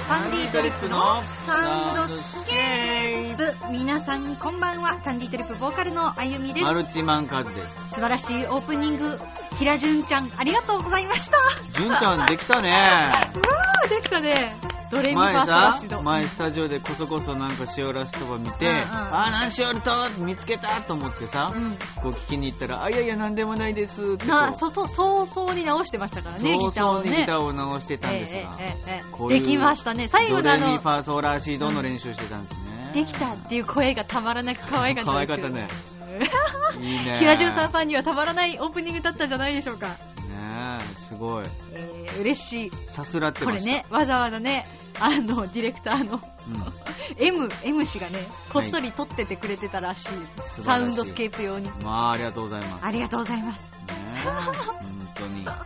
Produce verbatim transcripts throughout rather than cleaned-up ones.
サンディートリップのサウンドスケープ。皆さんこんばんは。サンディートリップボーカルのあゆみです。 マルチマンカズです。 素晴らしいオープニング、ひらじゅんちゃんありがとうございました。 じゅんちゃんできたね。 うわーできたね。ドレミファ前ーソラシド。 さ、前スタジオでこそこそなんかしおらすとか見て、 うんうん、 あー何しおると見つけたと思ってさ、うん、こう聞きに行ったら、あいやいやなんでもないですってこう、 なそうそう早々に直してましたからね。 早々にギターを直してたんですが、ええええええ、 できましたね。最後のあのドレミファーソラシドの練習してたんですね、 うん、できたっていう声がたまらなく可愛かったですけど。 可愛かったね。いいね。 ひらじゅんさんファンにはたまらないオープニングだったんじゃないでしょうか。 ねえ、すごい。 えー、嬉しい。 さすらってました。 これね、わざわざね、あのディレクターの、うん、M, M 氏がね、こっそり撮っててくれてたらしいです。サウンドスケープ用に。 まあありがとうございます。 ありがとうございます。 ねえ、本当に。ね、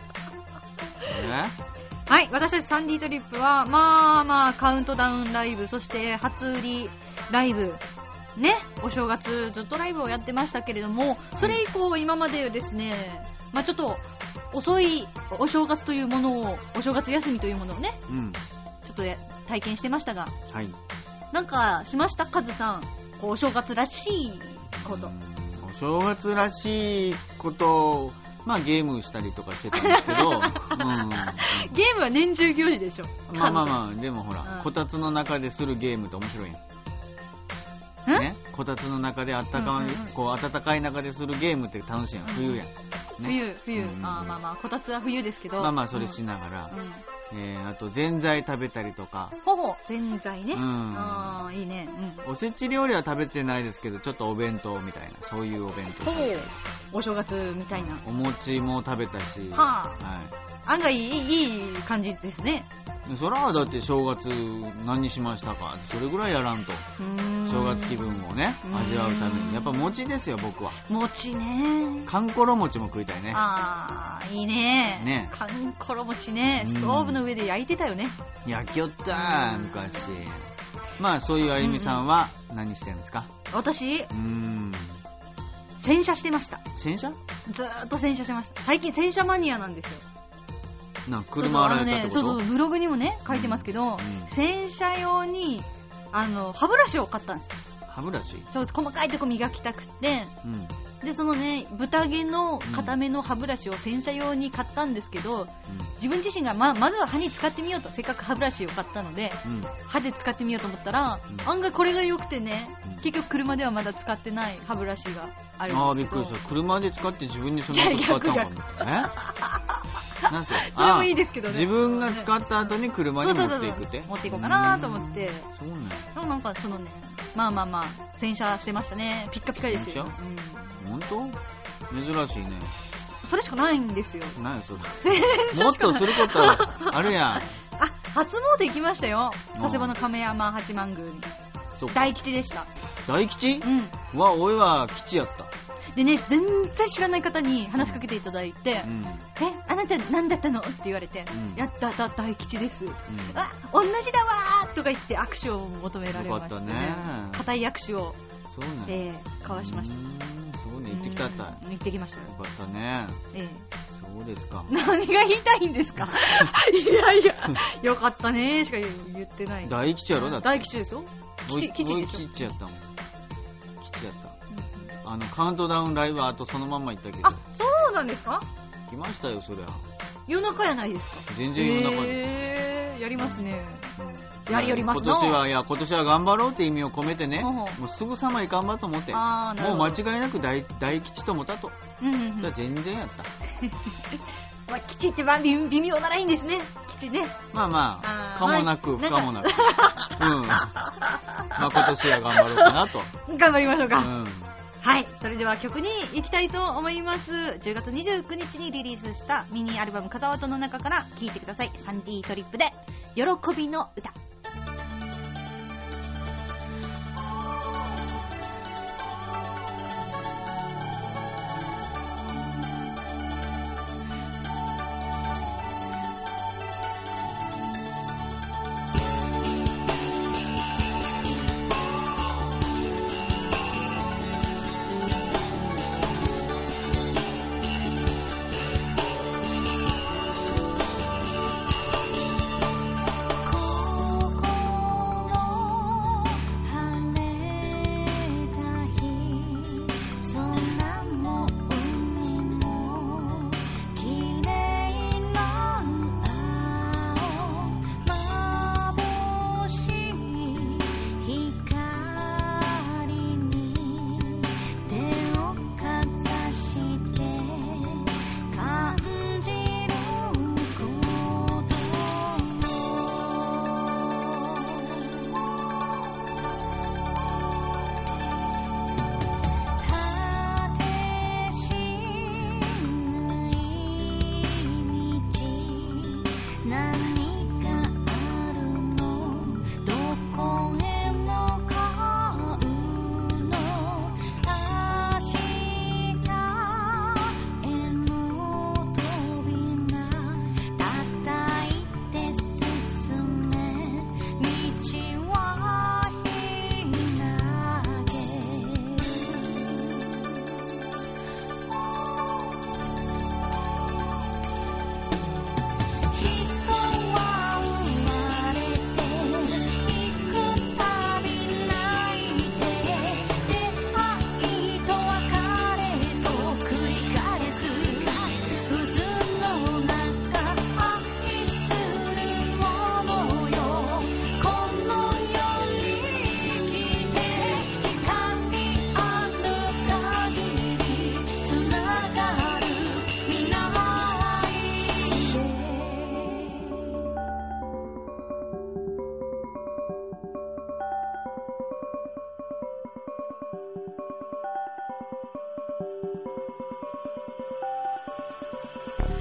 はい、私たちサンディートリップはまあまあカウントダウンライブ、そして初売りライブね、お正月ずっとライブをやってましたけれども、それ以降今までですね、まあちょっと遅いお正月というものを、お正月休みというものをね、うん、ちょっと体験してましたが、はい、なんかしましたカズさん、こうお正月らしいこと。 お正月らしいことまあゲームしたりとかしてたんですけど、うん、ゲームは年中行事でしょ。 まあまあまあ、でもほら、うん、こたつの中でするゲームって面白いやん。ね、こたつの中であったかい、うんうんうん、こう暖かい中でするゲームって楽しいやん。冬やん。ね、 冬冬、うんうん、あまあまあこたつは冬ですけど。 まあまあそれしながら、うん、えー、あとぜんざい食べたりとか。 ほほぜんざいね。うん、ああいいね、 うん。おせち料理は食べてないですけど、ちょっとお弁当みたいな、そういうお弁当。 ほほお正月みたいな。 お餅も食べたし。 はあ、はい。案外いい、いい感じですね。 そらだって正月何しましたか、それぐらいやらんと正月気分をね味わうためにやっぱ餅ですよ。僕は餅ね、 かんころ餅も食いたいね。 あーいいね。ね、かんころ餅ね、ストーブの上で焼いてたよね。 焼きよったー昔。まあそういうあゆみさんは何してるんですか。 私うーん洗車してました。 洗車ずーっと洗車してました。最近洗車マニアなんですよ。 な車洗えたってこと。 そうそう、ブログにもね書いてますけど、うんうん、洗車用にあの歯ブラシを買ったんですよ。 歯ブラシ。 そう、細かいとこ磨きたくて、うん、でそのね豚毛の固めの歯ブラシを洗車用に買ったんですけど、うん、自分自身が ま, まずは歯に使ってみようと、せっかく歯ブラシを買ったので、うん、歯で使ってみようと思ったら、うん、案外これが良くてね、うん、結局車ではまだ使ってない歯ブラシがあるんですけど。 あーびっくりした。車で使って自分にそのこと使ったのかな。えなんせそれもいいですけどね。 自分が使った後に車に持っていくって。そうそうそうそう、 持っていこうかなと思って。 そうね。 でもなんかそのね、まあまあまあ洗車してましたね。ピッカピカですよ。 うん、本当？珍しいね。 それしかないんですよ。 何それ。もっとすることあるやん。あ、 初詣行きましたよ。佐世保の亀山八幡宮に。大吉でした。 大吉？うん。わ、俺は吉やった。 でね、全然知らない方に話しかけていただいて、うん、え、あなた何だったのって言われて、うん、やっただ大吉です、うん、あ、同じだわーとか言って握手を求められましたね。よかったね。固い握手をそう、ね、えー、交わしました。 そうね、行ってきたった。 行ってきました。 よかったね。えー、そうですか。 何が言いたいんですか。いやいや、よかったねーしか言ってない。 大吉やろだって。 大吉ですよ。吉、吉でしょ。 吉やったもん。吉やった。あのカウントダウンライブあとそのまんま行ったけど。 あ、そうなんですか。 来ましたよそりゃ。 夜中やないですか。 全然夜中で、 えー、やりますね、うん、やりやりますな。今年は、いや今年は頑張ろうって意味を込めてね、もうすぐさまいかんばと思って、あ、もう間違いなく 大, 大吉と思ったと、うんうんうん、だ全然やったまあ、吉って微妙なラインですね。吉ね。 まあまあ、可もなく不可もなく。うん。まあ今年は頑張ろうかなと。 頑張りましょうか。うん。はい。それでは曲に行きたいと思います。じゅうがつにじゅうくにちにリリースしたミニアルバム風音の中から聴いてください。サンディートリップで喜びの歌。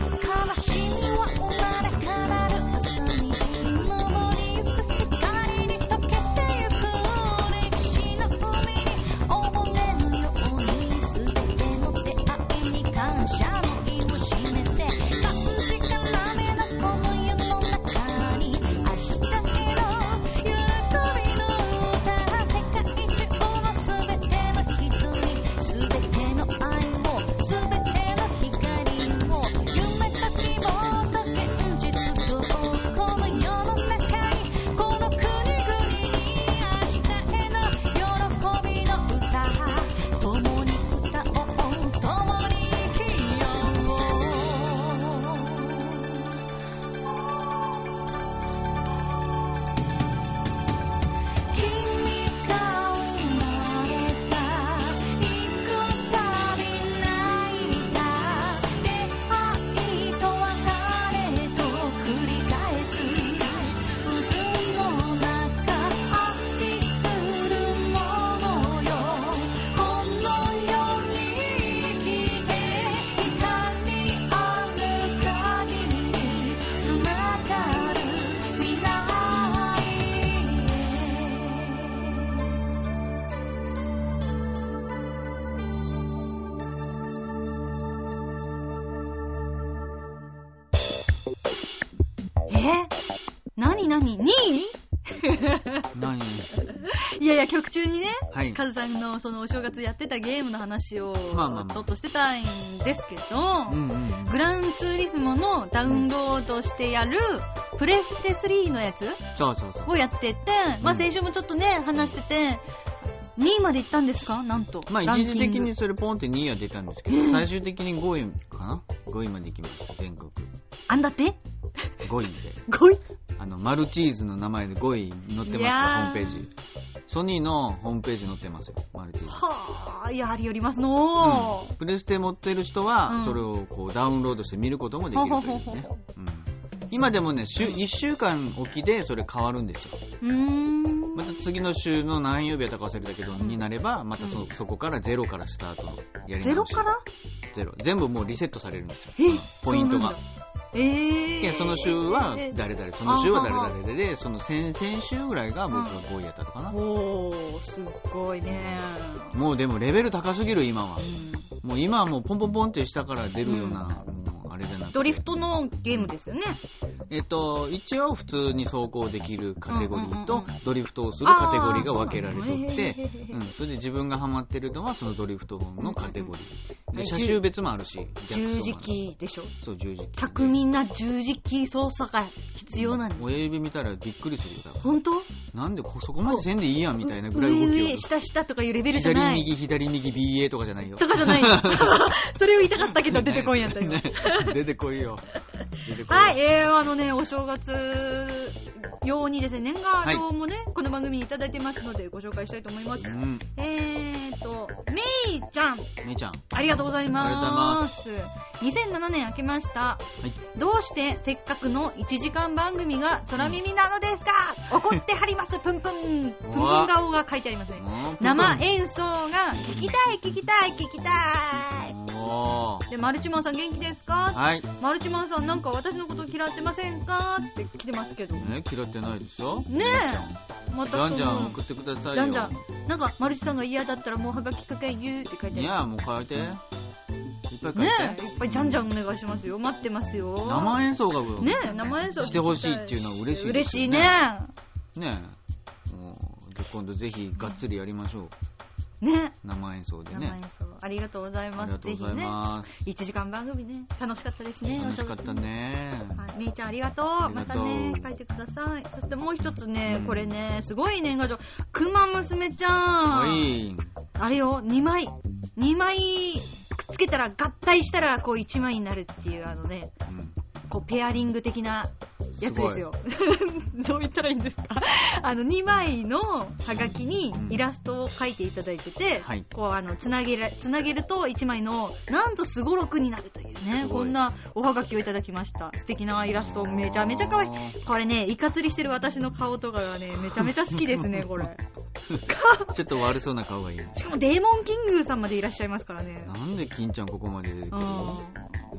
何何にい何いやいや、曲中にね、 はい、 カズさんのそのお正月やってたゲームの話をまあまあまあちょっとしてたいんですけど、 うんうん、 グランツーリスモのダウンロードしてやるプレステスリーのやつそうそうそうをやってて、まあ先週もちょっとね話してて、にいまで行ったんですか？なんと。 まあ一時的にそれポンってにいは出たんですけど、最終的にごいかな ?ご 位まで行きました、全国。 あんだってごいで。 ごいあの、マルチーズの名前でごい載ってますか、ホームページ。ソニーのホームページ載ってますよ、マルチーズ。 はぁ、やりよりますのー、 うん。プレステ持ってる人は、それをこうダウンロードして見ることもできるというね。うん、今でもね、週、いっしゅうかんおきでそれ変わるんですよ。 うーん。 また次の週の何曜日やったか忘れたけど、になれば、また そ, そこからゼロからスタートやり直し。 ゼロからゼロ。全部もうリセットされるんですよ。 えポイントが。 えー、 でその週は誰々、その週は誰々で、その先々週ぐらいが僕がごいやったのかな。 おー、すっごいね。 もうでもレベル高すぎる今は。 うん、 もう今はもうポンポンポンって下から出るような、うん、もうあれじゃなくて。 ドリフトのゲームですよね。 えっと、一応普通に走行できるカテゴリーとドリフトをするカテゴリーが分けられていて、うん、それで自分がハマってるのはそのドリフトのカテゴリー。で、車種別もあるし。 十字キーでしょ。 そう、十字キー。 巧みな十字キー操作が必要なんです。 親指見たらびっくりするよ。 本当？ なんでそこまでせんでいいやんみたいなぐらい動きを。 上上下下とかいうレベルじゃない。 左右左右 ビーエー とかじゃないよ。 とかじゃないよ。それを言いたかったけど出てこいやった今。 出てこいよ。出てこいよ。 はい、えー、あのね、お正月用にですね、年賀状もね、はい、この番組にいただいてますのでご紹介したいと思います。うん、えーと、めいちゃん。 めいちゃん。 ありがとうございます。 ありがとうございます。 にせんななねん明けました。 はい、 どうしてせっかくのいちじかん番組が空耳なのですか？うん、怒ってはります。プンプン。プンプン顔が書いてありますね。生演奏が聞きたい、聞きたい、聞きたい。で、マルチマンさん元気ですか？ はい。 マルチマンさんなんか私のこと嫌ってませんかって来てますけど。 ね、嫌ってないですよ。 ねえ。 またじゃんじゃん送ってくださいよ。 じゃんじゃん。なんか、マルチさんが嫌だったらもうはがきかけゆーって書いてある。 いや、もう書いて。いっぱい書いて。 ねえ、いっぱいじゃんじゃんお願いしますよ。待ってますよ。 生演奏がねえ、生演奏してほしいっていうのは嬉しいです、ね。 嬉しいね。 ねえ。もう、じゃ今度ぜひがっつりやりましょう。 ね、 生演奏でね。 生演奏ありがとうございます。 ありがとうございます。 ぜひね、いちじかん番組ね、楽しかったですね。 楽しかったね。 はい、みーちゃんありがとう。またね、書いてください。そしてもう一つね、うん、これね、すごい年賀状。くま娘ちゃん。 はい。 あれよ、にまい。にまいくっつけたら合体したらこういちまいになるっていうあのね、うん、こうペアリング的なやつですよ。どう言ったらいいんですか？あのにまいのハガキにイラストを描いていただいてて、うんはい、こうあのつなげるつなげるといちまいのなんとすごろくになるというね、こんなおはがきをいただきました。素敵なイラストめちゃめちゃ可愛い。これね、イカ釣りしてる私の顔とかがねめちゃめちゃ好きですねこれ。 ちょっと悪そうな顔がいい。 しかもデーモンキングさんまでいらっしゃいますからね。 なんで金ちゃんここまで出てくるの？ね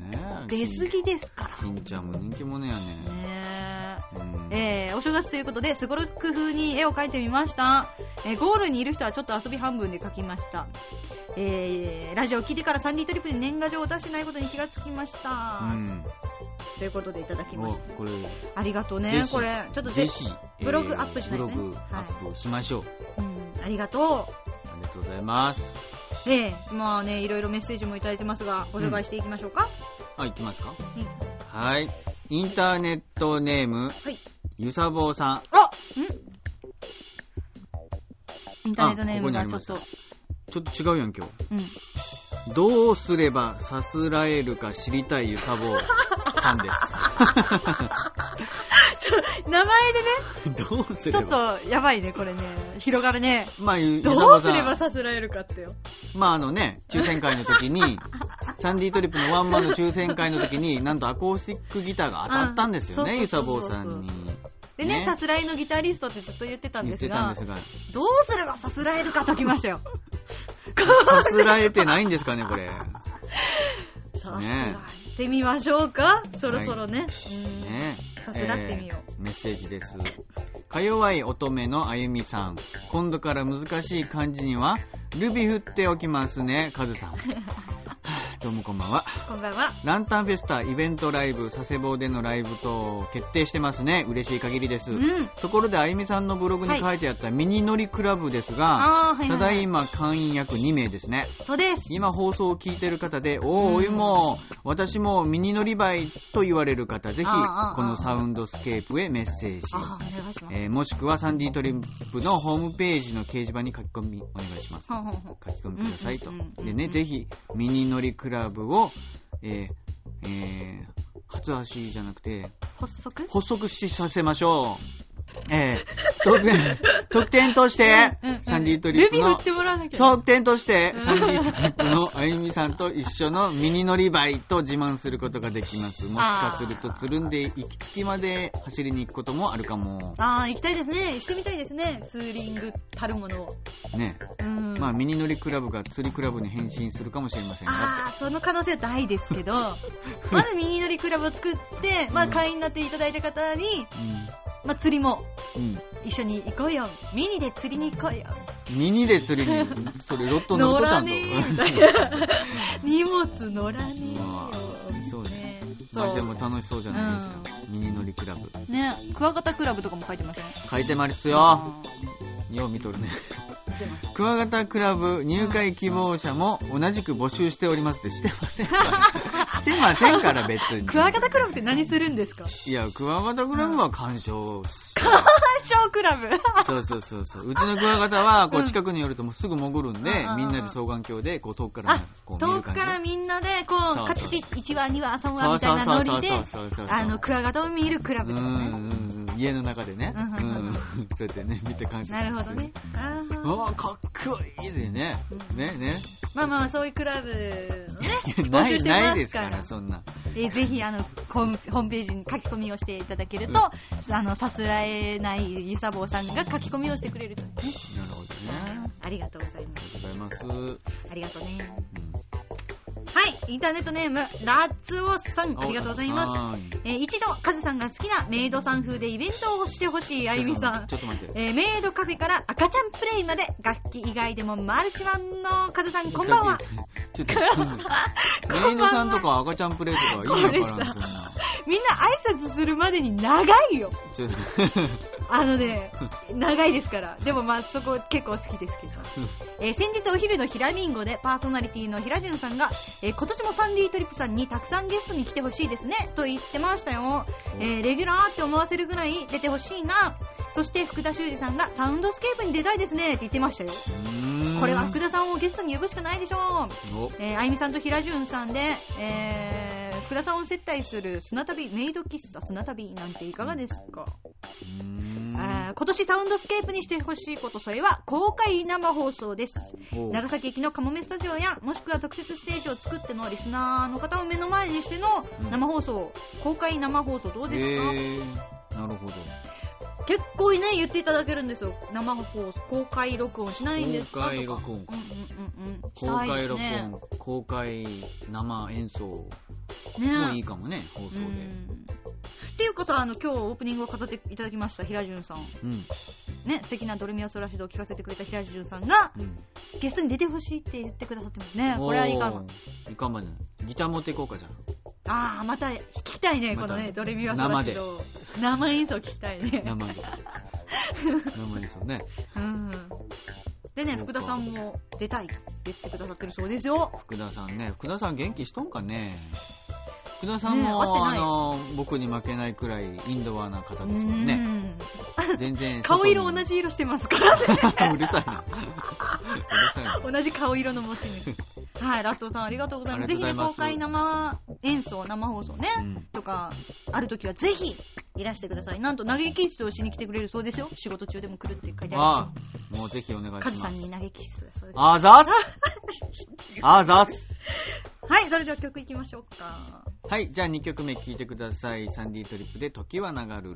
や。 出過ぎですから。 金ちゃんも人気者やね。 ねうん、 えー、お正月ということで、すごろく風に絵を描いてみました。えー、ゴールにいる人はちょっと遊び半分で描きました。えー、ラジオを聞いてからサンディトリップに年賀状を出してないことに気がつきました。うん、ということでいただきました。 これありがとうね。これちょっとぜひブログアップしないとね。 ブログアップしましょう。 はい、うん、ありがとう。 ありがとうございます。 ええー、まあね、いろいろメッセージもいただいてますが、ご紹介していきましょうか。 うん、あ、いきますか。 うん、 はい。インターネットネーム、はい、ゆさぼうさん。あ、んインターネットネームがちょっとちょっと違うやん今日。うん。どうすればさすらえるか知りたいゆさぼうさんです。 ちょ名前でね。 どうすれば。 ちょっとやばいねこれね。広がるね。 まあゆどうすればさすらえるかってよ。 まああのね、抽選会の時にサンディトリップのワンマンの抽選会の時になんとアコースティックギターが当たったんですよね、ゆさぼうさんに。 でね、さすらいのギタリストってずっと言ってたんですが、 言ってたんですがどうすればさすらえるかときましたよ。 さすらえてないんですかね、これ。 さすらえてみましょうか、そろそろね。はい、うんね、さすらってみよう、 えー。メッセージです。か弱い乙女のあゆみさん。今度から難しい漢字にはルビ振っておきますね、カズさん。どうもこんばんは。 こんばんは。 ランタンフェスタイベントライブ佐世保でのライブと決定してますね。嬉しい限りです。うん、ところであゆみさんのブログに書いてあったミニ乗りクラブですが、はい、ただいま会員約にめいですね。 そうです。 今放送を聞いてる方で、おー、おゆも私もミニ乗りバイと言われる方、ぜひこのサウンドスケープへメッセージ、 ああお願いします。 えー、もしくはサンディトリップのホームページの掲示板に書き込みお願いします。書き込みくださいと。でね、ぜひミニ乗りクラブをえー、えー、初足じゃなくて発足発足しさせましょう。えー、特典として、うんうんうん、サンディトリップの特典としてサンディトリップのあゆみさんと一緒のミニ乗りバイと自慢することができます。もしかするとつるんで行き着きまで走りに行くこともあるかも。 ああ、行きたいですね。してみたいですね。ツーリングたるものをね、うん、まあミニ乗りクラブが釣りクラブに変身するかもしれませんが、 ああ、その可能性は大ですけどまずミニ乗りクラブを作って、まあ会員になっていただいた方に、うん、まあ、釣りも、うん、一緒に行こうよ。ミニで釣りに行こうよ。 ミニで釣りにそれロット乗るとちゃんと乗らねえみたいな荷物乗らねえよ、まあ、そうね。まあでも楽しそうじゃないですか、うん、ミニ乗りクラブね。クワガタクラブとかも書いてません？ 書いてますよ。よう見とるね。クワガタクラブ入会希望者も同じく募集しておりますってしてませんからしてませんから別に。 クワガタクラブって何するんですか？ いや、クワガタクラブは鑑賞、うん、 鑑賞クラブそうそうそうそう。うちのクワガタはこう近くに寄るともうすぐ潜るんで、うん、みんなで双眼鏡でこう遠くからこう見る感じ。 遠くからみんなでこうカチチいちわにわさんわみたいなノリであのクワガタを見るクラブですね。うんうんうん、家の中でね、うん、そうやってね見て鑑賞する。 なるほどね。 ああ、かっこいいでね、うん、ねね。 まあまあそういうクラブのね募集してますから。 ないですからそんな。 えー、ぜひあのホームページに書き込みをしていただけると、うん、あのさすらえないゆさぼうさんが書き込みをしてくれるとね。なるほどね。 ありがとうございます。 ありがとうございます。 ありがとうね。うんはい、インターネットネームラッツオさん、ありがとうございます。えー、一度カズさんが好きなメイドさん風でイベントをしてほしいあゆみさん。 ちょっと待って、 えー、メイドカフェから赤ちゃんプレイまで楽器以外でもマルチマンのカズさん、こんばんは。 ちょっとメイドさんとか赤ちゃんプレイとかいいのかな。そんなみんな挨拶するまでに長いよ。ちょっとあのね、長いですから。でもまあそこ結構好きですけど、えー、先日お昼のひらりんごでパーソナリティのひらじゅんさんが、えー、今年もサンディトリップさんにたくさんゲストに来てほしいですねと言ってましたよ。えー、レギュラーって思わせるぐらい出てほしいな。そして福田修二さんがサウンドスケープに出たいですねって言ってましたよ。これは福田さんをゲストに呼ぶしかないでしょう。えー、あゆみさんとひらじゅんさんで、えー、福田さんを接待する砂旅メイド喫茶砂旅なんていかがですか？うーん、あー、今年サウンドスケープにしてほしいこと、それは公開生放送です。長崎駅のカモメスタジオやもしくは特設ステージを作ってのリスナーの方を目の前にしての生放送、うん、公開生放送どうですか？ えー、なるほど。 結構ね言っていただけるんですよ。生放送公開録音しないんですか？ 公開録音、うんうんうんうん、公開録音、ね、公開生演奏ねもういいかもね、放送で。 うんっていうかさ、あの今日オープニングを飾っていただきました平潤さん、 うん、 ね、素敵なドレミアソラシドを聞かせてくれた平潤さんが、 うん、 ゲストに出てほしいって言ってくださってますね。これはいかんわ。 いかんわね。ギター持っていこうかじゃああ、また聞きたいね、 ま、 このねドレミアソラシド生演奏聞きたいね。 生で生演奏ね。 うん。でね、福田さんも出たいと言ってくださってるそうですよ。 福田さんね、福田さん元気しとんかね。福田さんも、 ね、 あの僕に負けないくらいインドアな方ですもんね。ん全然顔色同じ色してますからね。 うるさいな。うるさいな。 同じ顔色の持ち主。はい、ラッツオさんありがとうございます。ぜひね、公開生演奏、生放送ね、うん、とかあるときはぜひいらしてください。なんと投げキッスをしに来てくれるそうですよ。仕事中でも来るって書いてある。 ああ、もうぜひお願いします。 カズさんに投げキッス。 あざーす。あざーす。 はい、それでは曲いきましょうか。 はい、じゃあにきょくめ聴いてください。サンディートリップで時は流るる。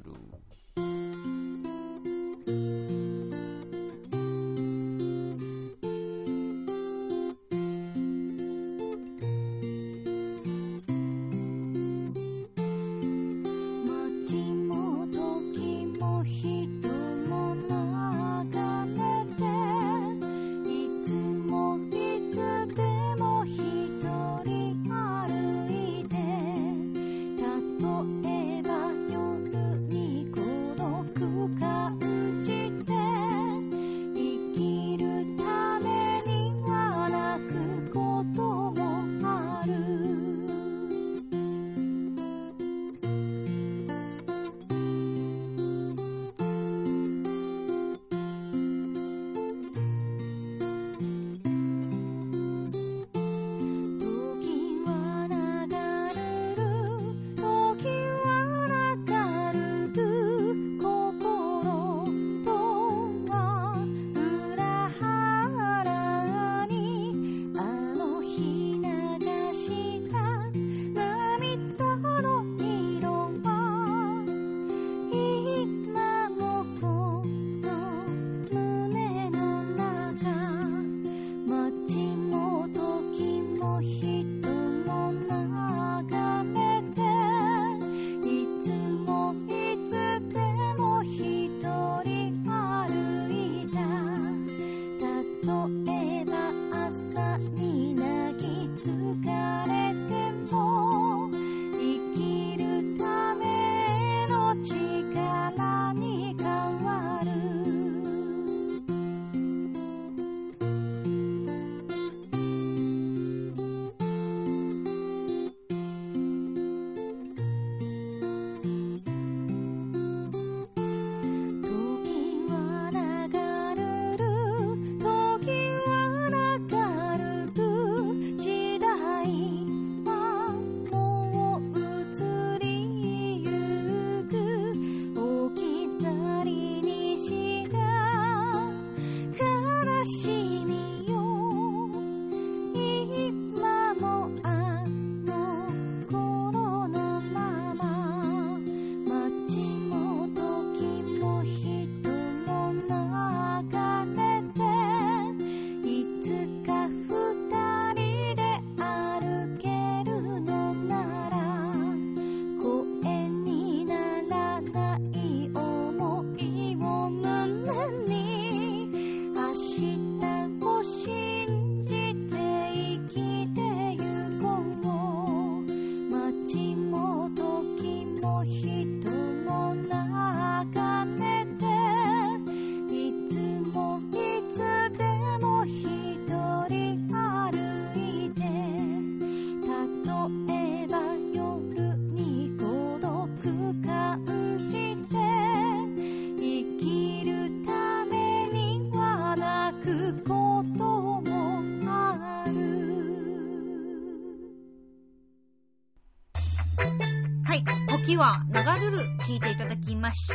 時は流るる聞いていただきました。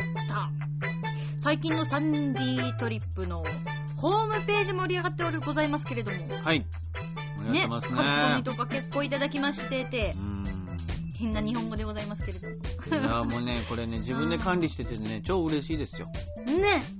最近のサンディートリップのホームページ盛り上がっておるございますけれども、 はい盛り上がってますね。 書き込みとか結構いただきましてて、うん変な日本語でございますけれども、 いやもうねこれね自分で管理しててね超嬉しいですよ。 ね、 うんもう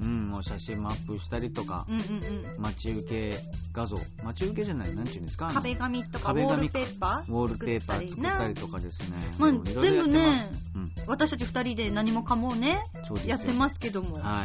の写真もアップしたりとか、 うんうんうん、 待ち受け画像、待ち受けじゃない、なんていうんですか、 壁紙とかウォールペーパーウォールペーパー作ったりとかですね。 まあ、全部ね、 うん、 私たちふたりで何もかもねやってますけども、 はい、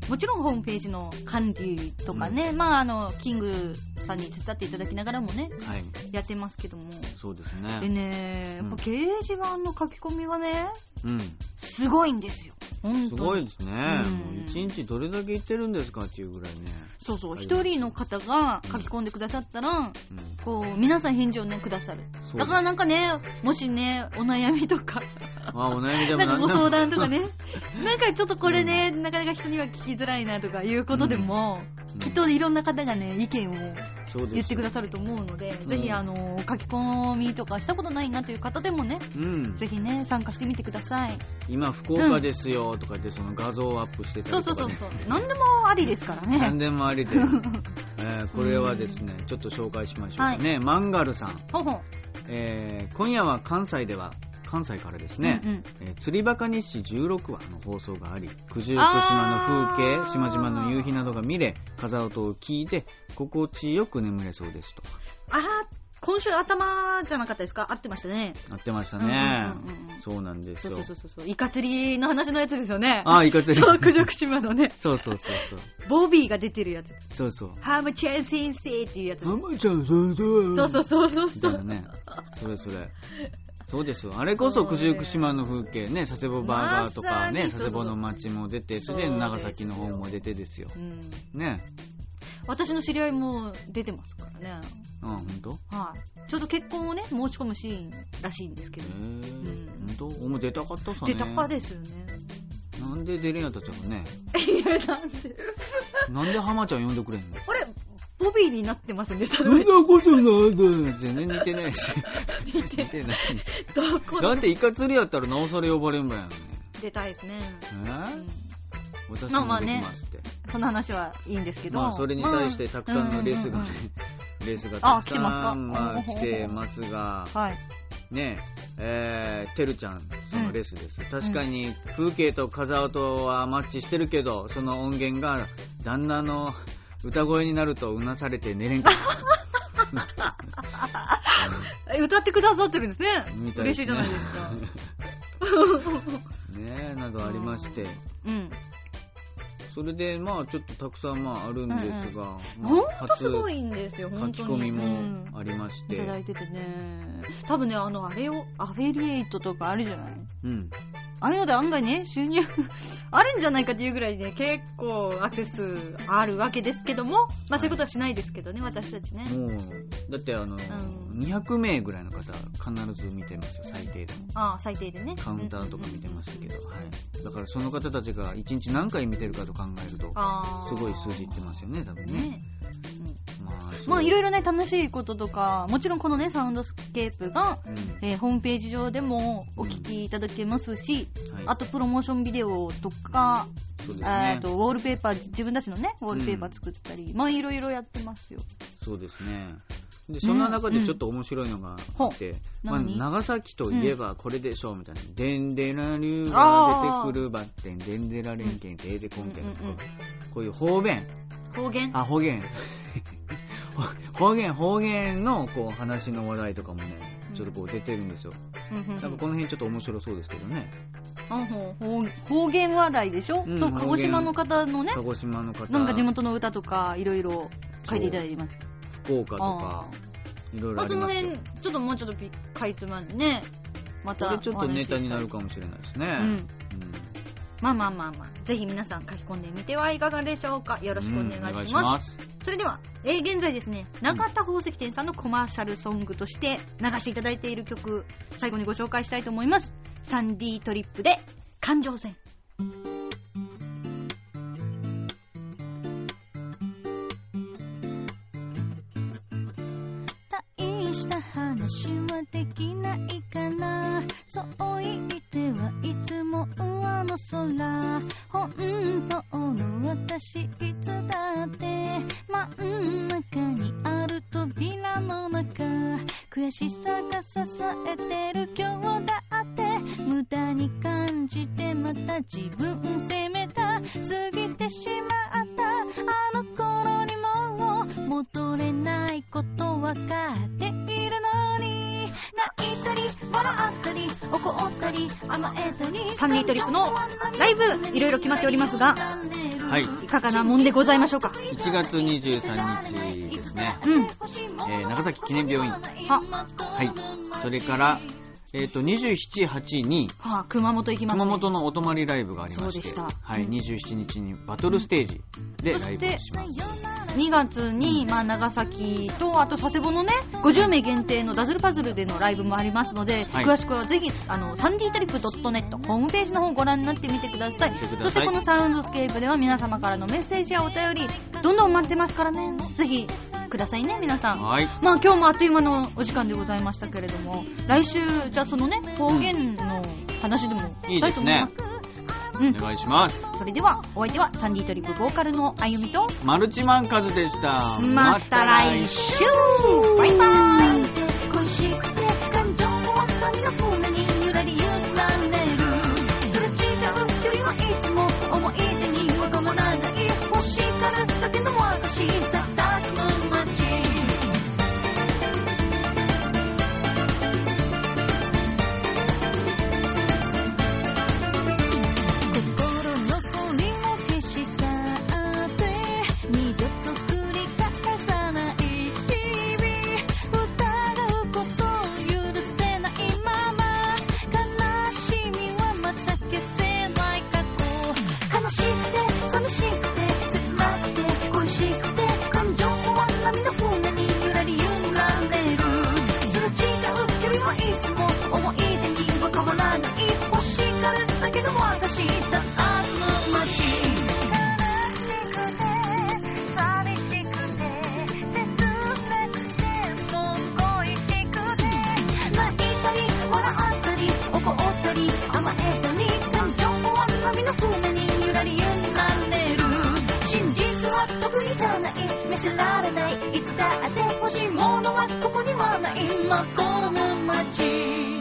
もちろんホームページの管理とかね、うん、まああのキングさんに手伝っていただきながらもね、はい、やってますけども。 そうですね。 でね、やっぱ掲示板の書き込みがね、うん、すごいんですよ。本当にすごいですね。うん、いちにちどれだけ行ってるんですかっていうぐらいね。 そうそう、一人の方が書き込んでくださったら、うん、こう皆さん返事をねくださる。だからなんかね、もしねお悩みとかあ、お悩みでもなんかご相談とかねなんかちょっとこれね、うん、なかなか人には聞きづらいなとかいうことでも、うん、きっといろんな方がね意見を言ってくださると思うので、うん、ぜひあの書き込みとかしたことないなという方でもね、うん、ぜひね参加してみてください。 今福岡ですよとかでその画像をアップしてたりとか、ね、 そうそうそうそう、何でもありですからね。 何でもありで、えー、これはですね、ちょっと紹介しましょうかね、はい、マンガルさん、 ほうほう、 えー、今夜は関西では関西からですね、うんうん、えー、釣りバカ日誌じゅうろくわの放送があり、九十九島の風景、島々の夕日などが見れ、風音を聞いて心地よく眠れそうですと。 あー、今週頭じゃなかったですか？合ってましたね。 合ってましたね、うんうんうんうん、そうなんですよ。 そうそうそうそう、イカ釣りの話のやつですよね。 ああ、イカ釣り。 そう、九十九島のね。 そうそうそうそう。 ボビーが出てるやつ。 そうそう。 ハムちゃん先生っていうやつ。 ハムちゃん先生。 そうそうそうそうそう。 みたいなね。それそれ。そうですよ。あれこそ九十九島の風景ね、佐世保バーガーとかね、佐世保の街も出て、それで長崎の方も出てですよ。うん、ね。 私の知り合いも出てますからね。 ああ、ほんと？ はい。ちょうど結婚をね、申し込むシーンらしいんですけど。へぇー。うん、ほんと？お前出たかったさね。 出たかですよね。 なんで出れんやったっちゃうね。 いや、なんでなんで浜ちゃん呼んでくれんの？ あれボビーになってませんでした？ そんなことないで。全然似てないし。 似て, 似てないし。どこだってイカ釣りやったらなおさら呼ばれんばやんね。 出たいですね。 えーうん、私もできますって、まあまあね、 その話はいいんですけど、 まあ、それに対してたくさんのレースが、ね、レースがたくさんまあ、来てますが、はい、ねえー、てるちゃんそのレースです、うん、確かに風景と風音はマッチしてるけど、その音源が旦那の歌声になるとうなされて寝れんかった歌ってくださってるんですね。嬉しいじゃないですかねえ、などありまして、うん、それでまあちょっとたくさんまああるんですが、 うんうん、まあ、ほんとすごいんですよ。 書き込みもありまして、 うん、いただいててね、多分ね、あのあれをアフィリエイトとかあるじゃない、うん、あれので案外ね収入あるんじゃないかというぐらいね、結構アクセスあるわけですけども、まあそういうことはしないですけどね、はい、私たちね。 もうだってあの、うん、にひゃくめいぐらいの方必ず見てますよ、最低でも。 ああ、最低でね。カウンターとか見てましたけど、うんうんうん、はい。だからその方たちがいちにち何回見てるかと考えるとすごい数字いってますよね、多分ね。ね、 うん、まあまあいろいろね、楽しいこととか、もちろんこのねサウンドスケープが、うん、えー、ホームページ上でもお聞きいただけますし、うん、はい、あとプロモーションビデオとか、そうですね、とウォールペーパー、自分たちのねウォールペーパー作ったり、うん、まあいろいろやってますよ。 そうですね。でそんな中でちょっと面白いのがあって、うん、まあ、長崎といえばこれでしょうみたいな、うん、デンデラリューが出てくるバッテン、デンデラレンケン、デーデコンケンとか、うんうんうん、こういう方言方言あ方言方言方言のこう話の話題とかもね、ちょっとこう出てるんですよ。うんうんうん、なんかこの辺ちょっと面白そうですけどね。 方言話題でしょ、うん、そう、鹿児島の方のね、 鹿児島の方なんか地元の歌とかいろいろ書いていただいてます。 福岡とかいろいろありますよ。 まあ、その辺ちょっともうちょっとかいつまんでね、またこれちょっとネタになるかもしれないですね。うん、うん、 まあまあまあまあ、ぜひ皆さん書き込んでみてはいかがでしょうか。よろしくお願いします。うん、お願いします。それでは、えー、現在ですね、中田宝石店さんのコマーシャルソングとして流していただいている曲、最後にご紹介したいと思います。サンディトリップで環状線。大した話はできないかな、そう言ってはいつも上の空、本当の私いつだって真ん中にある扉の中、悔しさが支えてる今日だって無駄に感じてまた自分責めた、過ぎてしまったサンディトリップのライブいろいろ決まっておりますが、 はい、 いかがなもんでございましょうか。 いちがつにじゅうさんにちですね、 うん、 えー、長崎記念病院、 は、 はい、それからえっ、ー、とにじゅうしち、はちに、 はあ、熊本行きますね。 熊本のお泊まりライブがありまして、 そうでした、 はい、にじゅうしちにちにバトルステージでライブをします。 にがつに、まあ、長崎とあと佐世保のねごじゅうめい限定のダズルパズルでのライブもありますので、はい、詳しくはぜひあのサンディトリップ ドットネット ホームページの方をご覧になってみてください。そしてこのサウンドスケープでは皆様からのメッセージやお便りどんどん待ってますからね、ぜひくださいね皆さん。 はい、 まあ今日もあっという間のお時間でございましたけれども、来週じゃあそのね方言の話でもしたいと思います。 いいですね、うん、お願いします。 それではお相手はサンディトリップボーカルのあゆみとマルチマンカズでした。 また来週、バイバイ。恋しくて感情も二人の船に揺らり揺られる、すれ違う距離はいつも思い出には変わらない、欲しがるだけの私たちの街。見せられない、いつだって欲しいものはここにはない、まこの街。